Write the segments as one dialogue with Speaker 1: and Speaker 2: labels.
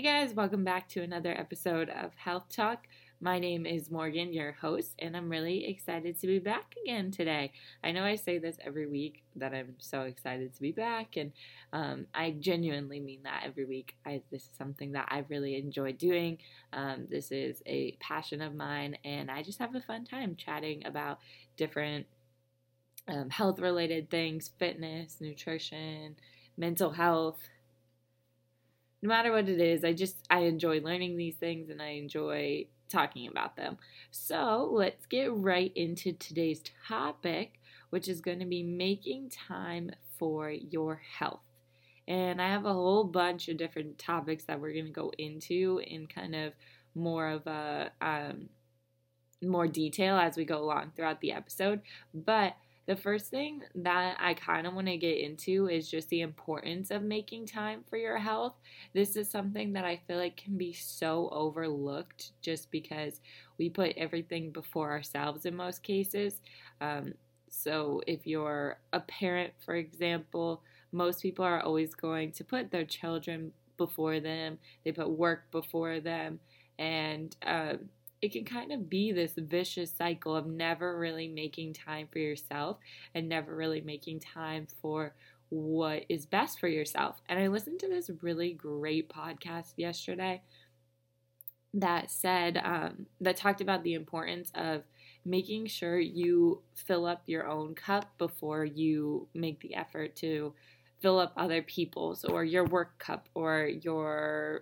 Speaker 1: guys, welcome back to another episode of Health Talk. My name is Morgan, your host, and I'm really excited to be back again today. I know I say this every week that I'm so excited to be back, and I genuinely mean that every week. This is something that I really enjoy doing. This is a passion of mine, and I just have a fun time chatting about different health-related things, fitness, nutrition, mental health. No matter what it is, I enjoy learning these things and I enjoy talking about them. So let's get right into today's topic, which is going to be making time for your health. And I have a whole bunch of different topics that we're going to go into in kind of more of a more detail as we go along throughout the episode. But the first thing that I kind of want to get into is just the importance of making time for your health. This is something that I feel like can be so overlooked just because we put everything before ourselves in most cases. So if you're a parent, for example, most people are always going to put their children before them. They put work before them, and it can kind of be this vicious cycle of never really making time for yourself and never really making time for what is best for yourself. And I listened to this really great podcast yesterday that said, that talked about the importance of making sure you fill up your own cup before you make the effort to fill up other people's or your work cup or your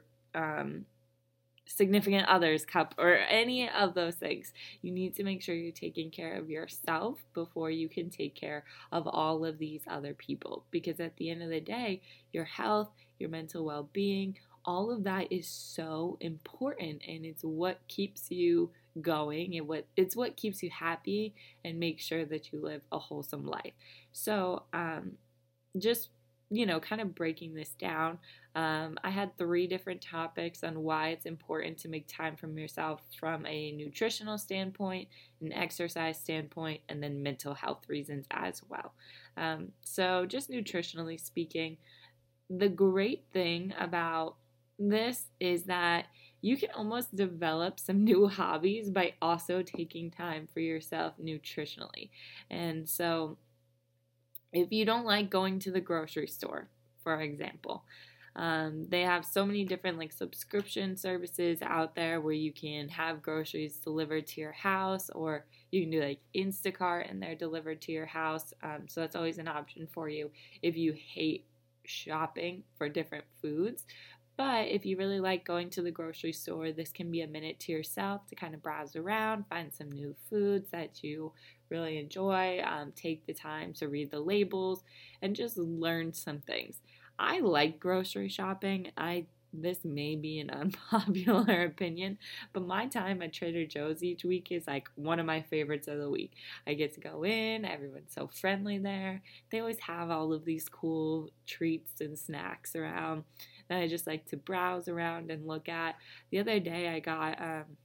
Speaker 1: significant other's cup or any of those things. You need to make sure you're taking care of yourself before you can take care of all of these other people, because at the end of the day, your health, your mental well-being, all of that is so important, and it's what keeps you going, and it's what keeps you happy and make sure that you live a wholesome life. So just kind of breaking this down, I had 3 different topics on why it's important to make time for yourself from a nutritional standpoint, an exercise standpoint, and then mental health reasons as well. So just nutritionally speaking, the great thing about this is that you can almost develop some new hobbies by also taking time for yourself nutritionally. And so if you don't like going to the grocery store, for example, they have so many different subscription services out there where you can have groceries delivered to your house, or you can do Instacart and they're delivered to your house. So that's always an option for you if you hate shopping for different foods. But if you really like going to the grocery store, this can be a minute to yourself to kind of browse around, find some new foods that you really enjoy, take the time to read the labels, and just learn some things. I like grocery shopping. This may be an unpopular opinion, but my time at Trader Joe's each week is one of my favorites of the week. I get to go in, everyone's so friendly there. They always have all of these cool treats and snacks around that I just like to browse around and look at. The other day I got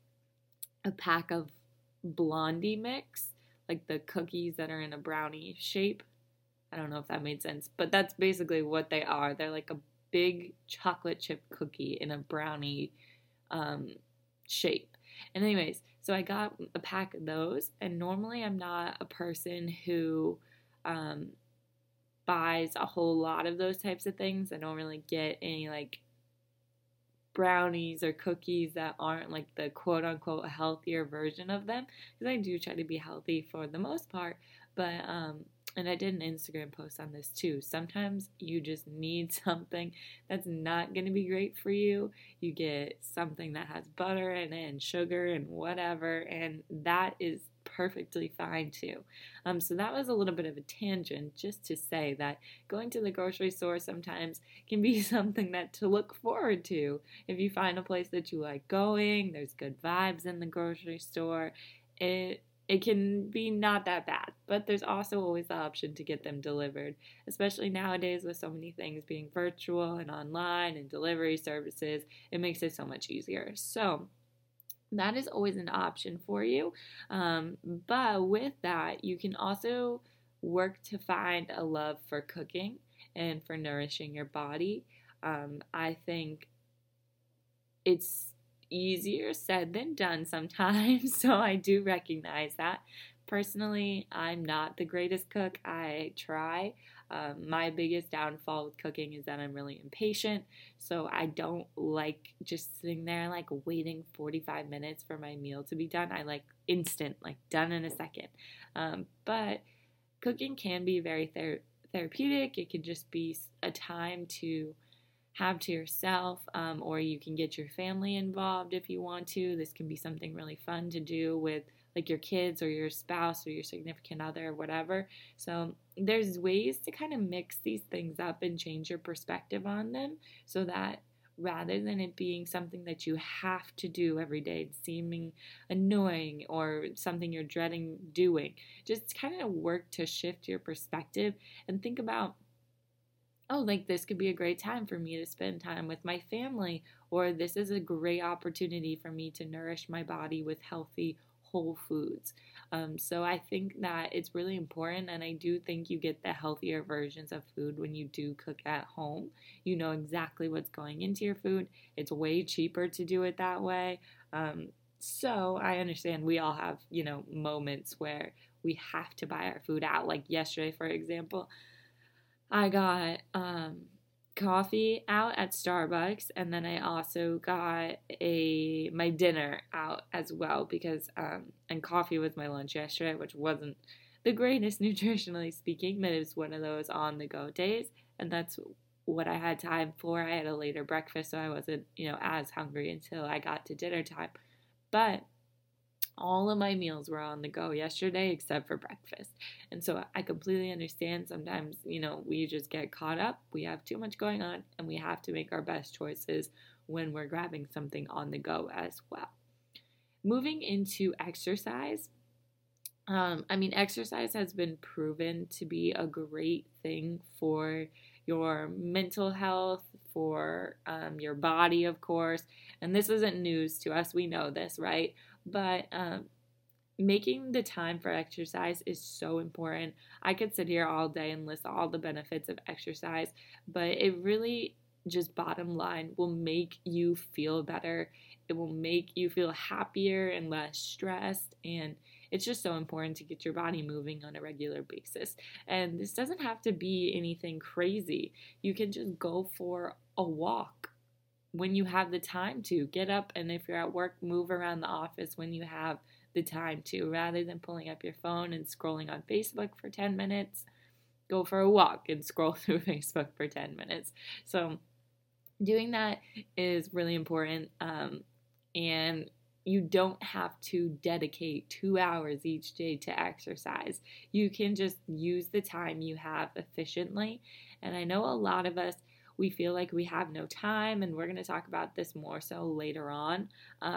Speaker 1: a pack of Blondie mix, the cookies that are in a brownie shape. I don't know if that made sense, but that's basically what they are. They're like a big chocolate chip cookie in a brownie shape. And anyways, so I got a pack of those, and normally I'm not a person who buys a whole lot of those types of things. I don't really get any brownies or cookies that aren't the quote unquote healthier version of them, because I do try to be healthy for the most part. But and I did an Instagram post on this too. Sometimes you just need something that's not going to be great for you. You get something that has butter in it and sugar and whatever, and that is perfectly fine too. So that was a little bit of a tangent, just to say that going to the grocery store sometimes can be something that to look forward to. If you find a place that you like going, there's good vibes in the grocery store, it can be not that bad, but there's also always the option to get them delivered, especially nowadays with so many things being virtual and online and delivery services. It makes it so much easier. So that is always an option for you. But with that, you can also work to find a love for cooking and for nourishing your body. I think it's easier said than done sometimes, so I do recognize that. Personally, I'm not the greatest cook. I try. My biggest downfall with cooking is that I'm really impatient, so I don't like just sitting there like waiting 45 minutes for my meal to be done. I like instant, like done in a second. But cooking can be very therapeutic. It can just be a time to have to yourself, or you can get your family involved if you want to. This can be something really fun to do with like your kids or your spouse or your significant other or whatever. So there's ways to kind of mix these things up and change your perspective on them so that rather than it being something that you have to do every day, seeming annoying or something you're dreading doing, just kind of work to shift your perspective and think about, oh, like this could be a great time for me to spend time with my family, or this is a great opportunity for me to nourish my body with healthy, whole foods. So I think that it's really important, and I do think you get the healthier versions of food when you do cook at home. You know exactly what's going into your food. It's way cheaper to do it that way. So I understand we all have, moments where we have to buy our food out. Like yesterday, for example, I got coffee out at Starbucks, and then I also got my dinner out as well because and coffee was my lunch yesterday, which wasn't the greatest nutritionally speaking, but it was one of those on the go days, and that's what I had time for. I had a later breakfast, so I wasn't as hungry until I got to dinner time, but all of my meals were on the go yesterday except for breakfast. And so I completely understand sometimes, we just get caught up. We have too much going on and we have to make our best choices when we're grabbing something on the go as well. Moving into exercise. Exercise has been proven to be a great thing for your mental health, for your body, of course. And this isn't news to us. We know this, right? But making the time for exercise is so important. I could sit here all day and list all the benefits of exercise, but it really just bottom line will make you feel better. It will make you feel happier and less stressed, and it's just so important to get your body moving on a regular basis. And this doesn't have to be anything crazy. You can just go for a walk when you have the time to. Get up, and if you're at work, move around the office when you have the time to. Rather than pulling up your phone and scrolling on Facebook for 10 minutes, go for a walk and scroll through Facebook for 10 minutes. So doing that is really important, and you don't have to dedicate 2 hours each day to exercise. You can just use the time you have efficiently. And I know a lot of us, we feel like we have no time, and we're going to talk about this more so later on,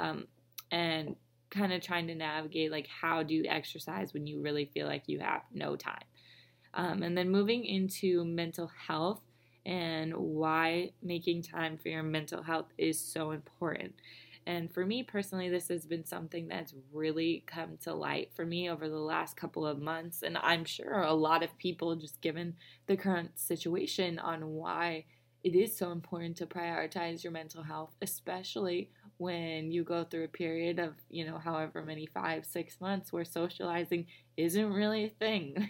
Speaker 1: and kind of trying to navigate like how do you exercise when you really feel like you have no time. And then moving into mental health and why making time for your mental health is so important. And for me personally, this has been something that's really come to light for me over the last couple of months. And I'm sure a lot of people, just given the current situation, on why it is so important to prioritize your mental health, especially when you go through a period of, however many 5-6 months where socializing isn't really a thing.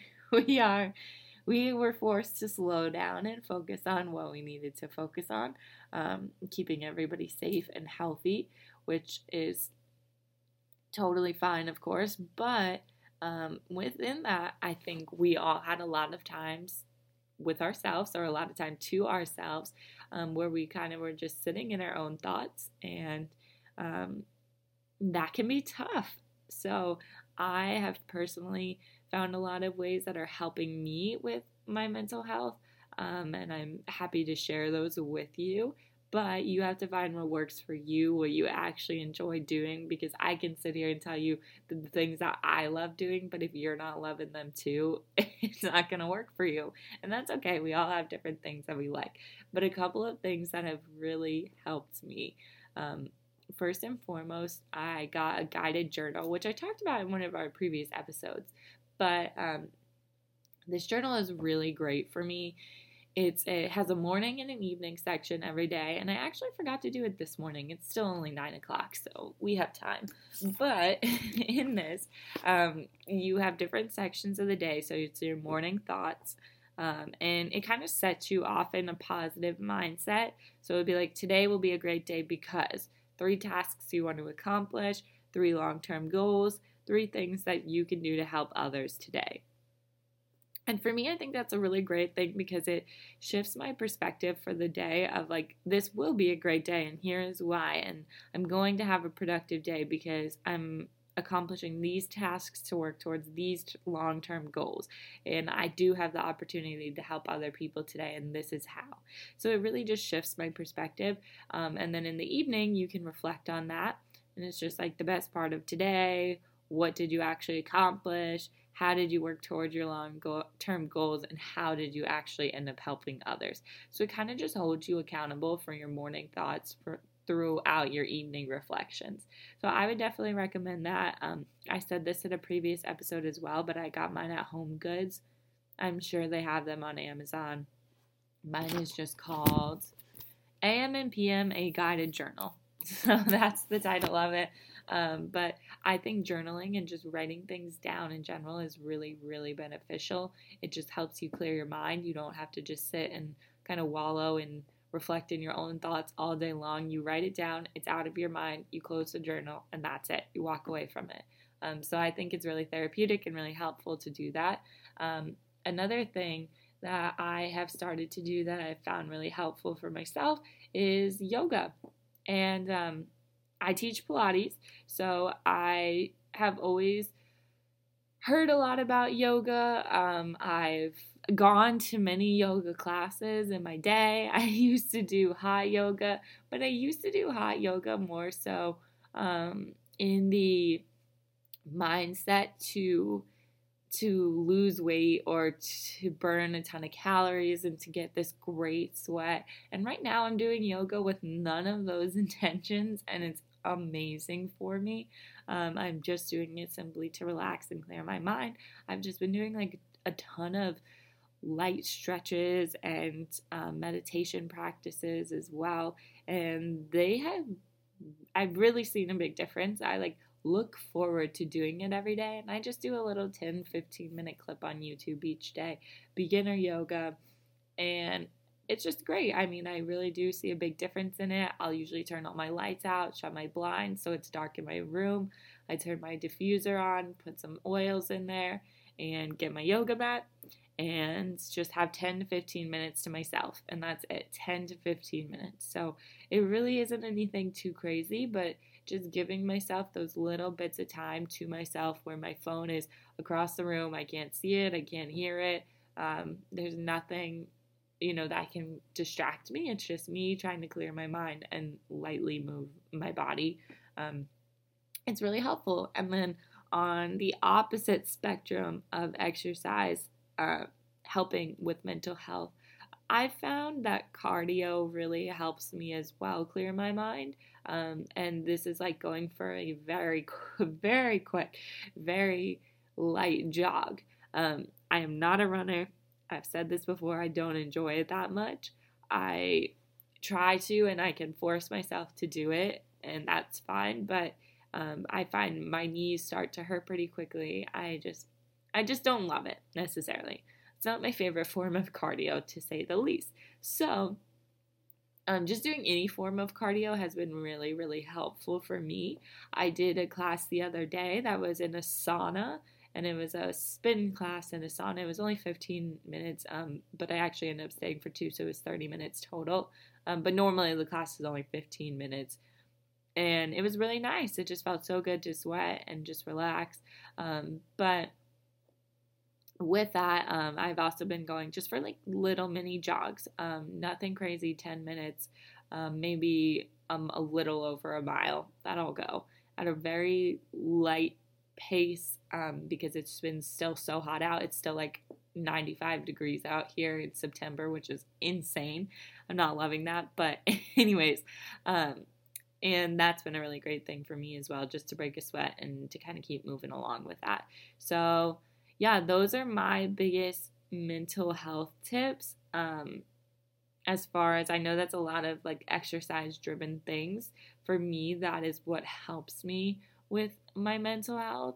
Speaker 1: We were forced to slow down and focus on what we needed to focus on, keeping everybody safe and healthy, which is totally fine, of course. But within that, I think we all had a lot of times with ourselves, or a lot of time to ourselves, where we kind of were just sitting in our own thoughts, and that can be tough. So I have personally found a lot of ways that are helping me with my mental health, and I'm happy to share those with you. But you have to find what works for you, what you actually enjoy doing, because I can sit here and tell you the things that I love doing, but if you're not loving them too, it's not going to work for you. And that's okay. We all have different things that we like. But a couple of things that have really helped me. First and foremost, I got a guided journal, which I talked about in one of our previous episodes. But this journal is really great for me. It has a morning and an evening section every day, and I actually forgot to do it this morning. It's still only 9 o'clock, so we have time. But in this, you have different sections of the day. So it's your morning thoughts, and it kind of sets you off in a positive mindset. So it would be like, today will be a great day because 3 tasks you want to accomplish, 3 long-term goals, 3 things that you can do to help others today. And for me, I think that's a really great thing because it shifts my perspective for the day of like, this will be a great day and here is why. And I'm going to have a productive day because I'm accomplishing these tasks to work towards these long-term goals. And I do have the opportunity to help other people today, and this is how. So it really just shifts my perspective. And then in the evening, you can reflect on that. And it's just like the best part of today. What did you actually accomplish? How did you work towards your long-term goals, and how did you actually end up helping others? So it kind of just holds you accountable for your morning thoughts throughout your evening reflections. So I would definitely recommend that. I said this in a previous episode as well, but I got mine at Home Goods. I'm sure they have them on Amazon. Mine is just called AM and PM, A Guided Journal. So that's the title of it. But I think journaling and just writing things down in general is really, really beneficial. It just helps you clear your mind. You don't have to just sit and kind of wallow and reflect in your own thoughts all day long. You write it down, it's out of your mind, you close the journal, and that's it. You walk away from it. So I think it's really therapeutic and really helpful to do that. Another thing that I have started to do that I've found really helpful for myself is yoga. And I teach Pilates, so I have always heard a lot about yoga. I've gone to many yoga classes in my day. I used to do hot yoga, but I used to do hot yoga more so in the mindset to lose weight or to burn a ton of calories and to get this great sweat. And right now I'm doing yoga with none of those intentions, and it's amazing for me. I'm just doing it simply to relax and clear my mind. I've just been doing like a ton of light stretches and meditation practices as well, and I've really seen a big difference. I look forward to doing it every day, and I just do a little 10-15 minute clip on YouTube each day, beginner yoga, and it's just great. I mean, I really do see a big difference in it. I'll usually turn all my lights out, shut my blinds so it's dark in my room. I turn my diffuser on, put some oils in there, and get my yoga mat and just have 10 to 15 minutes to myself, and that's it. 10 to 15 minutes. So it really isn't anything too crazy, but just giving myself those little bits of time to myself where my phone is across the room. I can't see it, I can't hear it. There's nothing that can distract me. It's just me trying to clear my mind and lightly move my body. It's really helpful. And then on the opposite spectrum of exercise, helping with mental health, I found that cardio really helps me as well clear my mind. And this is like going for a very, very quick, very light jog. I am not a runner. I've said this before, I don't enjoy it that much. I try to, and I can force myself to do it, and that's fine, but I find my knees start to hurt pretty quickly. I just don't love it necessarily. It's not my favorite form of cardio, to say the least. So just doing any form of cardio has been really, really helpful for me. I did a class the other day that was in a sauna, and it was a spin class in a sauna. It was only 15 minutes, but I actually ended up staying for 2, so it was 30 minutes total. But normally the class is only 15 minutes. And it was really nice. It just felt so good to sweat and just relax. But with that, I've also been going just for like little mini jogs. Nothing crazy, 10 minutes, maybe a little over a mile. That'll go at a very light pace because it's been still so hot out. It's still like 95 degrees out here in September, which is insane. I'm not loving that, but anyways, and that's been a really great thing for me as well, just to break a sweat and to kind of keep moving along with that. So yeah, those are my biggest mental health tips. As far as I know, that's a lot of like exercise driven things. For me, that is what helps me with my mental health.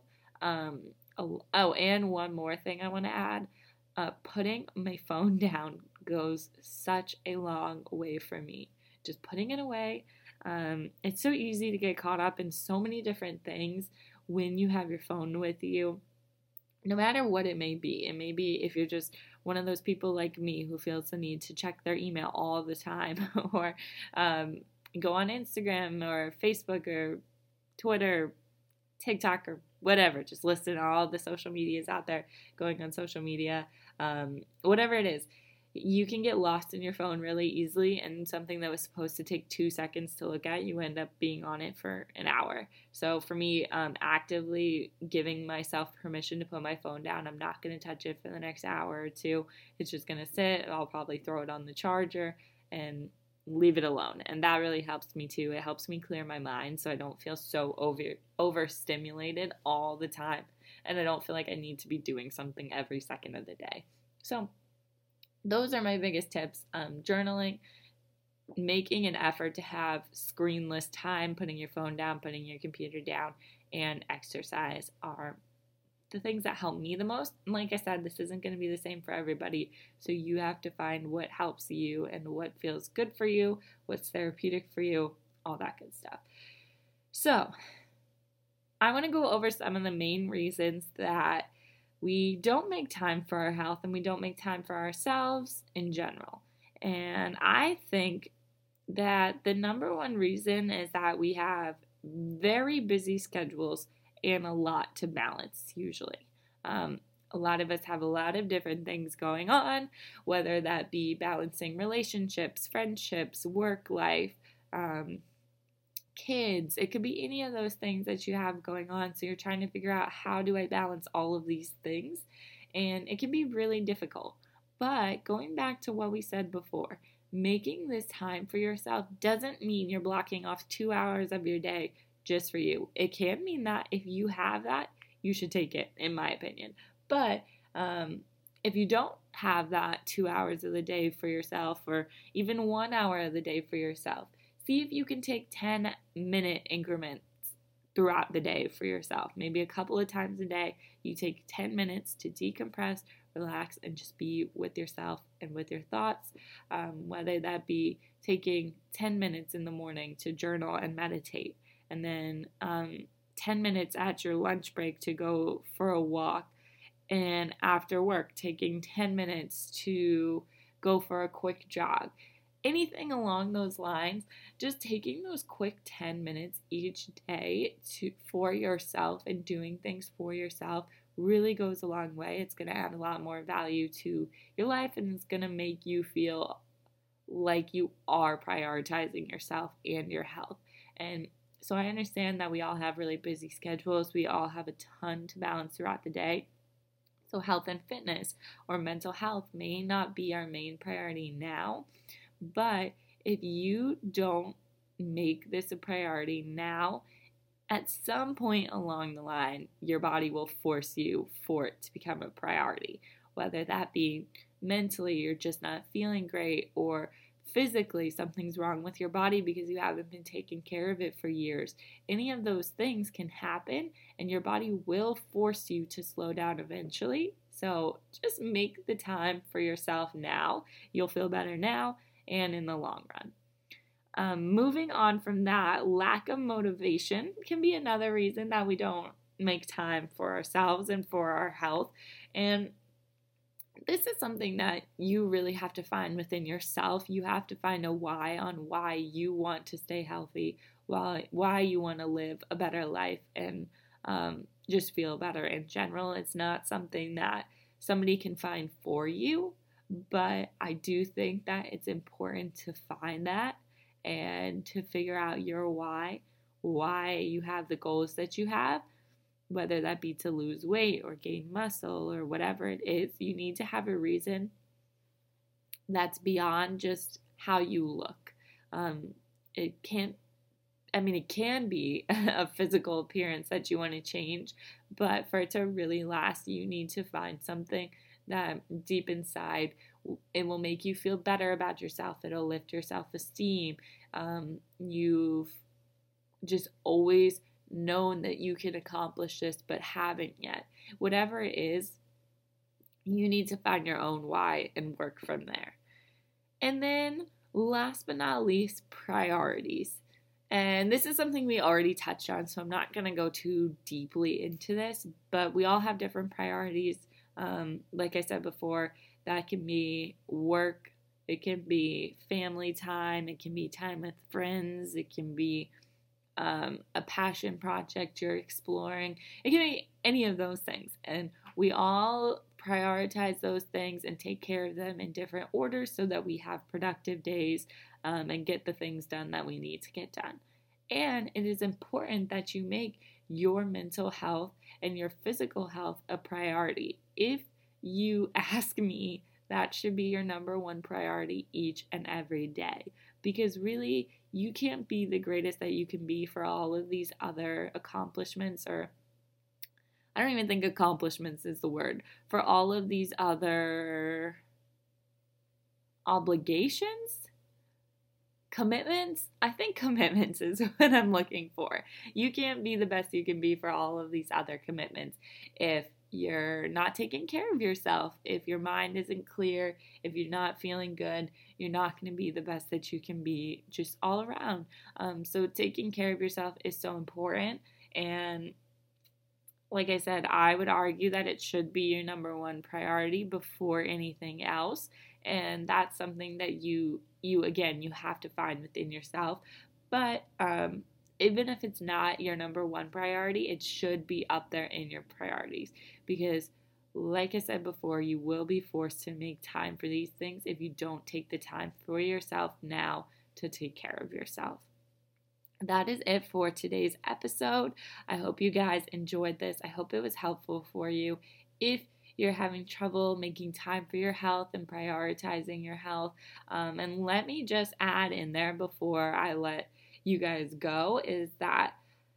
Speaker 1: And one more thing I want to add, putting my phone down goes such a long way for me. Just putting it away. It's so easy to get caught up in so many different things when you have your phone with you, no matter what it may be. It may be if you're just one of those people like me who feels the need to check their email all the time, or go on Instagram or Facebook or Twitter, TikTok, or whatever. Just listen to all the social medias out there, going on social media, whatever it is. You can get lost in your phone really easily, and something that was supposed to take 2 seconds to look at, you end up being on it for an hour. So for me, actively giving myself permission to put my phone down. I'm not going to touch it for the next hour or two. It's just going to sit. I'll probably throw it on the charger and leave it alone. And that really helps me too. It helps me clear my mind so I don't feel so overstimulated all the time. And I don't feel like I need to be doing something every second of the day. So those are my biggest tips. Journaling, making an effort to have screenless time, putting your phone down, putting your computer down, and exercise are the things that help me the most. And like I said, this isn't going to be the same for everybody. So you have to find what helps you and what feels good for you, what's therapeutic for you, all that good stuff. So I want to go over some of the main reasons that we don't make time for our health and we don't make time for ourselves in general. And I think that the number one reason is that we have very busy schedules and a lot to balance usually. A lot of us have a lot of different things going on, whether that be balancing relationships, friendships, work life, kids. It could be any of those things that you have going on. So you're trying to figure out, how do I balance all of these things? And it can be really difficult. But going back to what we said before, making this time for yourself doesn't mean you're blocking off 2 hours of your day just for you. It can mean that if you have that, you should take it, in my opinion. But if you don't have that 2 hours of the day for yourself, or even 1 hour of the day for yourself, see if you can take 10-minute increments throughout the day for yourself. Maybe a couple of times a day, you take 10 minutes to decompress, relax, and just be with yourself and with your thoughts. Whether that be taking 10 minutes in the morning to journal and meditate, and then 10 minutes at your lunch break to go for a walk, and after work, taking 10 minutes to go for a quick jog. Anything along those lines, just taking those quick 10 minutes each day for yourself and doing things for yourself really goes a long way. It's going to add a lot more value to your life, and it's going to make you feel like you are prioritizing yourself and your health. And so I understand that we all have really busy schedules. We all have a ton to balance throughout the day. So health and fitness or mental health may not be our main priority now. But if you don't make this a priority now, at some point along the line, your body will force you for it to become a priority. Whether that be mentally, you're just not feeling great, or physically, something's wrong with your body because you haven't been taking care of it for years. Any of those things can happen, and your body will force you to slow down eventually. So just make the time for yourself now. You'll feel better now and in the long run. Moving on from that, lack of motivation can be another reason that we don't make time for ourselves and for our health. And this is something that you really have to find within yourself. You have to find a why on why you want to stay healthy, why you want to live a better life, and just feel better in general. It's not something that somebody can find for you. But I do think that it's important to find that and to figure out your why you have the goals that you have, whether that be to lose weight or gain muscle or whatever it is. You need to have a reason that's beyond just how you look. It can be a physical appearance that you want to change, but for it to really last, you need to find something that deep inside, it will make you feel better about yourself. It'll lift your self-esteem. You've just always known that you can accomplish this but haven't yet. Whatever it is, you need to find your own why and work from there. And then last but not least, priorities. And this is something we already touched on, so I'm not going to go too deeply into this, but we all have different priorities. Like I said before, that can be work, it can be family time, it can be time with friends, it can be a passion project you're exploring. It can be any of those things. And we all prioritize those things and take care of them in different orders so that we have productive days and get the things done that we need to get done. And it is important that you make your mental health and your physical health a priority. If you ask me, that should be your number one priority each and every day. Because really, you can't be the greatest that you can be for all of these other accomplishments, or I don't even think accomplishments is the word, for all of these other obligations, commitments. I think commitments is what I'm looking for. You can't be the best you can be for all of these other commitments if you're not taking care of yourself, if your mind isn't clear, if you're not feeling good, you're not going to be the best that you can be just all around. So taking care of yourself is so important. And like I said, I would argue that it should be your number one priority before anything else. And that's something that you have to find within yourself. But even if it's not your number one priority, it should be up there in your priorities. Because like I said before, you will be forced to make time for these things if you don't take the time for yourself now to take care of yourself. That is it for today's episode. I hope you guys enjoyed this. I hope it was helpful for you. If you're having trouble making time for your health and prioritizing your health, and let me just add in there before I let you guys go, is that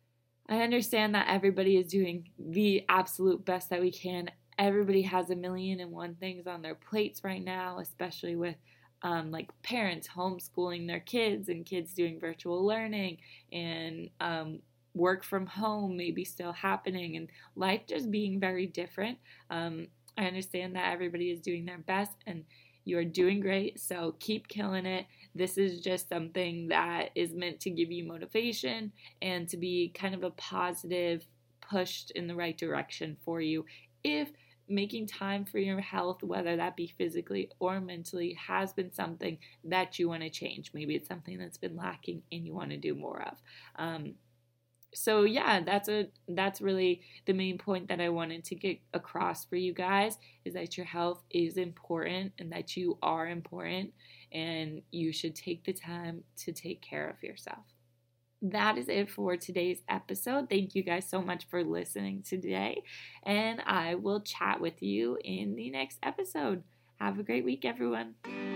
Speaker 1: I understand that everybody is doing the absolute best that we can. Everybody has 1,000,001 things on their plates right now, especially with like parents homeschooling their kids and kids doing virtual learning and work from home maybe still happening and life just being very different. I understand that everybody is doing their best and you are doing great, so keep killing it. This is just something that is meant to give you motivation and to be kind of a positive push in the right direction for you. If making time for your health, whether that be physically or mentally, has been something that you want to change. Maybe it's something that's been lacking and you want to do more of. So yeah, that's really the main point that I wanted to get across for you guys, is that your health is important and that you are important and you should take the time to take care of yourself. That is it for today's episode. Thank you guys so much for listening today, and I will chat with you in the next episode. Have a great week, everyone.